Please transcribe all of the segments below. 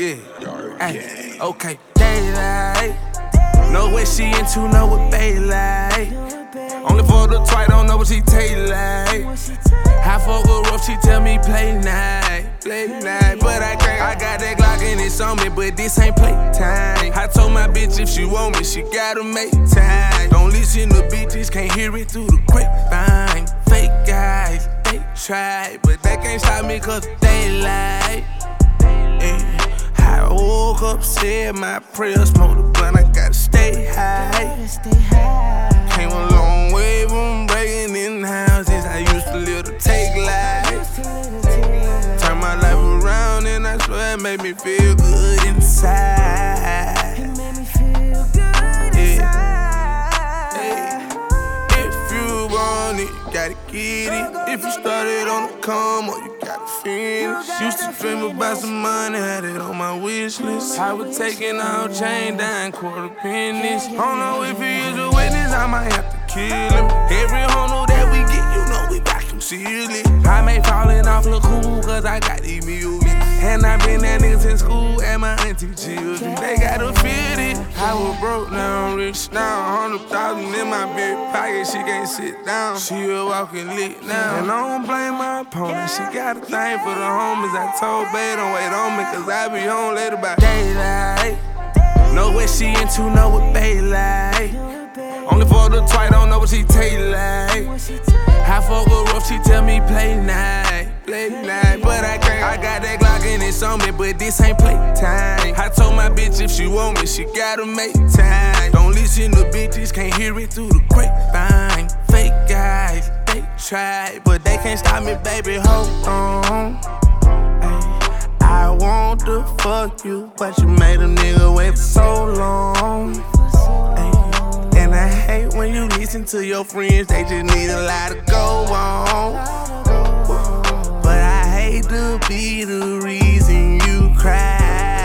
Ay, okay, daylight. Know what she into, know what they like. Only for the twice, don't know what she take like. I fuck her rough, she tell me play night. But I can't, I got that Glock and it's on me, but this ain't playtime. I told my bitch if she want me, she gotta make time. Don't listen to bitches, can't hear it through the grapevine. Fake guys, they try, but they can't stop me cause they lie. I woke up, said my prayer, smoked the blunt, I gotta stay high. Came a long way from breaking in houses, I used to live to take life. Turn my life around and I swear it made me feel good inside. If you want it, you gotta get it. If you started on the come up, you gotta finish. Used to dream about some money, had it on my wish list. I was taking all chain down, quarter pennies. Don't know if he is a witness, I might have to kill him. Every hono that we get, you know we back him silly. I may fallin' off look cool, cause I got these millions. And I been that nigga since school, and my auntie children. They gotta feel it. I was broke, now I'm rich now. 100,000 in my big pocket, she can't sit down. She a walking lit now. And I don't blame my opponent, she got a thing for the homies. I told Bae don't wait on me, cause I be home later by daylight. Know what she into, know what they like. Only for the twice, don't know what she take like. I fuck her rough, she tell me play night. But I can't, I got that Glock and it's on me, but this ain't playtime. I told my bitch if she want me, she gotta make time. Don't listen to bitches, can't hear it through the grapevine. Fake guys, they try, but they can't stop me, baby, hold on. I want to fuck you, but you made a nigga wait for so long. And I hate when you listen to your friends, they just need a lot to go on. But I hate to be the reason you cry.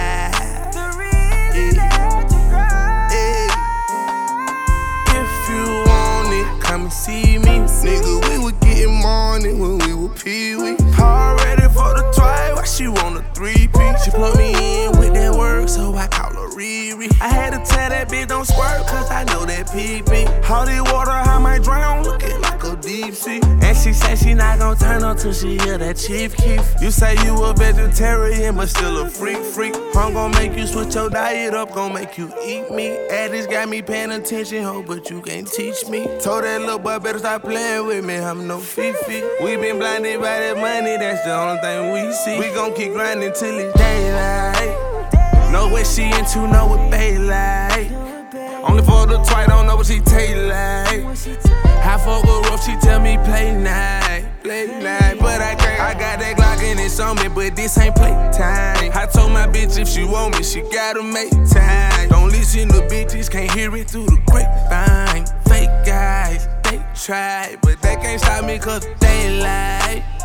If you want it, come and see me. Nigga, we were getting money when we were pee-wee. Already for the twice, why she want a 3P? She put me in with that work, so I call her Riri. I had to tell that bitch don't squirt, cause I know that pee-pee. All this water, I might drown, looking like a deep sea. And she say she not gon' turn on till she hear that Chief Keef. You say you a vegetarian, but still a freak. I'm gon' make you switch your diet up, gon' make you eat me. Addicts got me paying attention, ho, but you can't teach me. Told that little boy better stop playing with me, I'm no Fifi. We been blinded by that money, that's the only thing we see. We gon' keep grinding till it's daylight. Know what she into, know what they like. Only for the twice, don't know what she take like. I fuck her rough, she tell me play night. But I can't, I got that Glock and it's on me, but this ain't playtime. I told my bitch if she want me, she gotta make time. Don't listen to bitches, can't hear it through the grapevine. Fake guys, they try, but they can't stop me cause they lie.